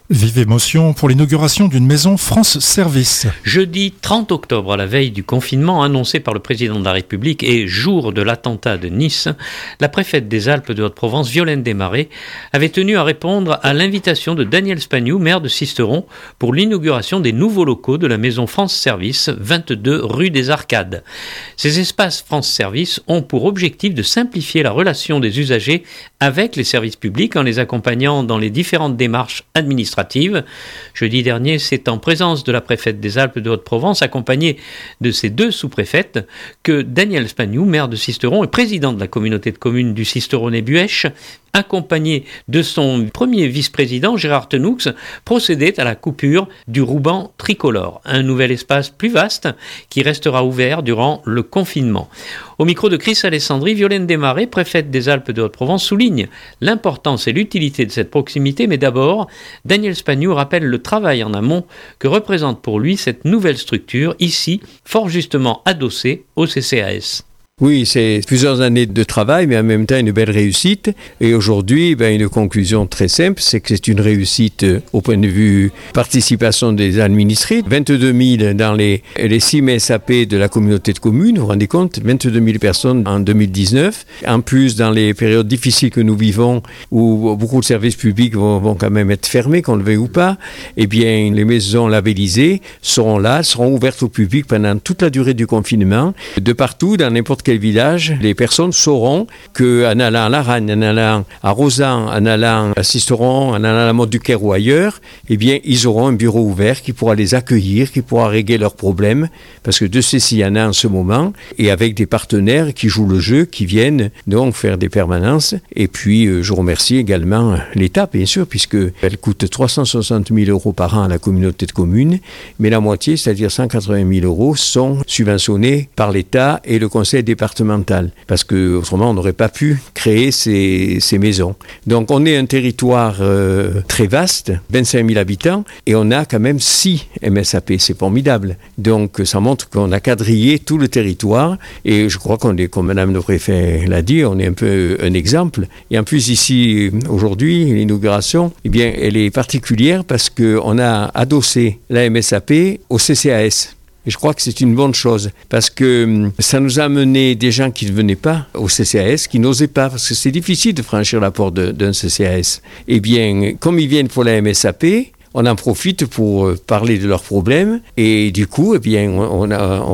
Vive émotion pour l'inauguration d'une maison France Service. Jeudi 30 octobre, à la veille du confinement annoncé par le président de la République et jour de l'attentat de Nice, la préfète des Alpes de Haute-Provence, Violaine Desmarais, avait tenu à répondre à l'invitation de Daniel Spagnoux, maire de Sisteron, pour l'inauguration des nouveaux locaux de la maison France Service, 22 rue des Arcades. Ces espaces France Service ont pour objectif de simplifier la relation des usagers avec les services publics en les accompagnant dans les différentes démarches administratives. Jeudi dernier, c'est en présence de la préfète des Alpes de Haute-Provence, accompagnée de ses deux sous-préfètes, que Daniel Spagnoux, maire de Sisteron et président de la communauté de communes du Sisteronais-Buèche, accompagné de son premier vice-président, Gérard Tenoux, procédait à la coupure du ruban tricolore, un nouvel espace plus vaste qui restera ouvert durant le confinement. Au micro de Chris Alessandri, Violaine Desmarais, préfète des Alpes de Haute-Provence, souligne l'importance et l'utilité de cette proximité, mais d'abord, Daniel Spagnoux rappelle le travail en amont que représente pour lui cette nouvelle structure, ici, fort justement adossée au CCAS. Oui, c'est plusieurs années de travail, mais en même temps une belle réussite. Et aujourd'hui, une conclusion très simple, c'est que c'est une réussite au point de vue participation des administrés. 22 000 dans les 6 SAP de la communauté de communes, vous vous rendez compte, 22 000 personnes en 2019. En plus, dans les périodes difficiles que nous vivons, où beaucoup de services publics vont quand même être fermés, qu'on le veuille ou pas, eh bien, les maisons labellisées seront là, seront ouvertes au public pendant toute la durée du confinement, de partout, dans n'importe quel village, les personnes sauront qu'en allant à Laragne, en allant à Rosan, en allant à Sisteron, en allant à la Motte-du-Caire ou ailleurs, eh bien, ils auront un bureau ouvert qui pourra les accueillir, qui pourra régler leurs problèmes, parce que de ceci, il y en a en ce moment, et avec des partenaires qui jouent le jeu, qui viennent donc faire des permanences. Et puis, je remercie également l'État, bien sûr, puisqu'elle coûte 360 000 € par an à la communauté de communes, mais la moitié, c'est-à-dire 180 000 € sont subventionnés par l'État et le conseil départemental, parce que autrement on n'aurait pas pu créer ces maisons. Donc on est un territoire très vaste, 25 000 habitants, et on a quand même 6 MSAP, c'est formidable. Donc ça montre qu'on a quadrillé tout le territoire, et je crois qu'on est, comme Madame le Préfet l'a dit, on est un peu un exemple. Et en plus ici, aujourd'hui, l'inauguration, eh bien, elle est particulière parce qu'on a adossé la MSAP au CCAS. Et je crois que c'est une bonne chose, parce que ça nous a amené des gens qui ne venaient pas au CCAS, qui n'osaient pas, parce que c'est difficile de franchir la porte d'un CCAS. Eh bien, comme ils viennent pour la MSAP, on en profite pour parler de leurs problèmes, et du coup, eh bien, on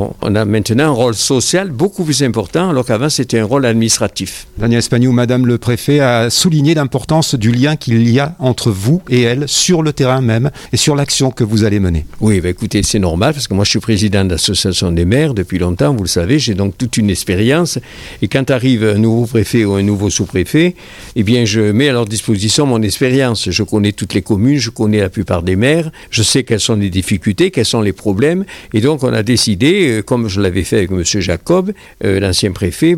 a maintenant un rôle social beaucoup plus important, alors qu'avant c'était un rôle administratif. Daniel Spagnoux, Madame le Préfet a souligné l'importance du lien qu'il y a entre vous et elle sur le terrain même et sur l'action que vous allez mener. Oui, écoutez, c'est normal, parce que moi je suis président de l'association des maires depuis longtemps, vous le savez, j'ai donc toute une expérience, et quand arrive un nouveau préfet ou un nouveau sous-préfet, eh bien, je mets à leur disposition mon expérience. Je connais toutes les communes, je connais la plupart des maires, je sais quelles sont les difficultés, quels sont les problèmes, et donc on a décidé, comme je l'avais fait avec M. Jacob, l'ancien préfet,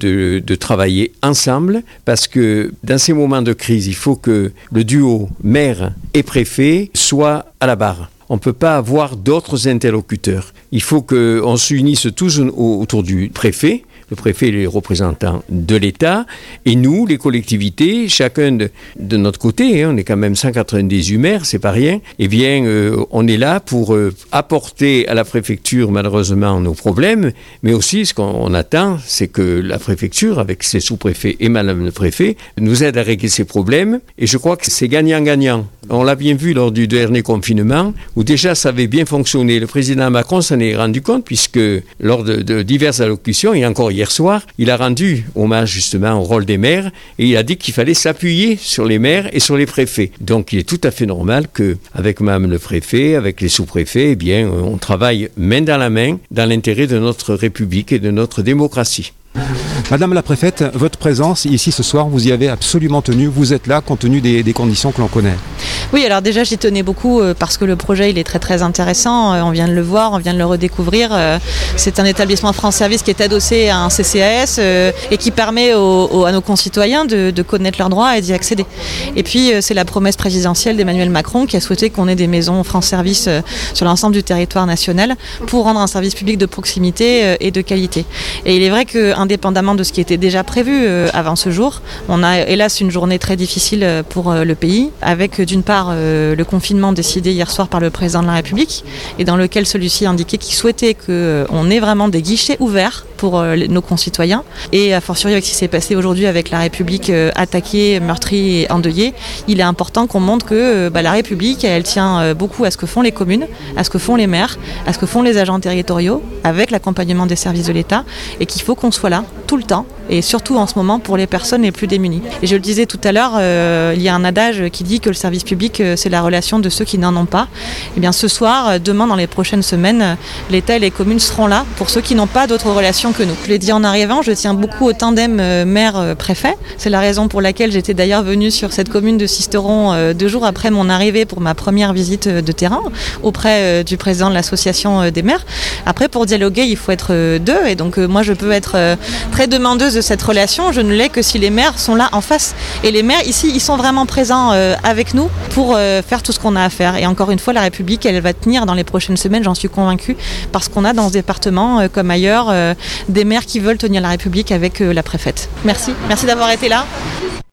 de travailler ensemble, parce que dans ces moments de crise, il faut que le duo maire et préfet soit à la barre. On ne peut pas avoir d'autres interlocuteurs. Il faut qu'on s'unisse tous autour du préfet. Le préfet est les représentants de l'État, et nous, les collectivités, chacun de notre côté, on est quand même 198 maires, c'est pas rien, eh bien, on est là pour apporter à la préfecture, malheureusement, nos problèmes, mais aussi, ce qu'on attend, c'est que la préfecture, avec ses sous-préfets et Madame le Préfet, nous aide à régler ces problèmes, et je crois que c'est gagnant-gagnant. On l'a bien vu lors du dernier confinement, où déjà ça avait bien fonctionné. Le président Macron s'en est rendu compte, puisque lors de diverses allocutions, et encore hier soir, il a rendu hommage justement au rôle des maires, et il a dit qu'il fallait s'appuyer sur les maires et sur les préfets. Donc il est tout à fait normal qu'avec Madame le Préfet, avec les sous-préfets, eh bien, on travaille main dans la main dans l'intérêt de notre République et de notre démocratie. Madame la préfète, votre présence ici ce soir, vous y avez absolument tenu. Vous êtes là compte tenu des conditions que l'on connaît. Oui, alors déjà j'y tenais beaucoup parce que le projet il est très très intéressant. On vient de le voir, on vient de le redécouvrir. C'est un établissement France Service qui est adossé à un CCAS et qui permet à nos concitoyens de connaître leurs droits et d'y accéder. Et puis c'est la promesse présidentielle d'Emmanuel Macron qui a souhaité qu'on ait des maisons France Service sur l'ensemble du territoire national pour rendre un service public de proximité et de qualité. Et il est vrai qu'indépendamment de ce qui était déjà prévu avant ce jour, on a hélas une journée très difficile pour le pays, avec d'une part par le confinement décidé hier soir par le président de la République et dans lequel celui-ci indiquait qu'il souhaitait qu'on ait vraiment des guichets ouverts pour nos concitoyens. Et a fortiori avec ce qui s'est passé aujourd'hui avec la République attaquée, meurtrie et endeuillée, il est important qu'on montre que la République, elle tient beaucoup à ce que font les communes, à ce que font les maires, à ce que font les agents territoriaux, avec l'accompagnement des services de l'État, et qu'il faut qu'on soit là tout le temps, et surtout en ce moment pour les personnes les plus démunies. Et je le disais tout à l'heure, il y a un adage qui dit que le service public, c'est la relation de ceux qui n'en ont pas. Et bien ce soir, demain, dans les prochaines semaines, l'État et les communes seront là pour ceux qui n'ont pas d'autres relations que nous. Je l'ai dit en arrivant, je tiens beaucoup au tandem maire-préfet. C'est la raison pour laquelle j'étais d'ailleurs venue sur cette commune de Sisteron 2 jours après mon arrivée pour ma première visite de terrain auprès du président de l'association des maires. Après, pour dialoguer, il faut être deux, et donc moi je peux être très demandeuse de cette relation. Je ne l'ai que si les maires sont là en face. Et les maires ici, ils sont vraiment présents avec nous pour faire tout ce qu'on a à faire. Et encore une fois, la République, elle va tenir dans les prochaines semaines, j'en suis convaincue, parce qu'on a dans ce département, comme ailleurs, des maires qui veulent tenir la République avec la préfète. Merci d'avoir été là.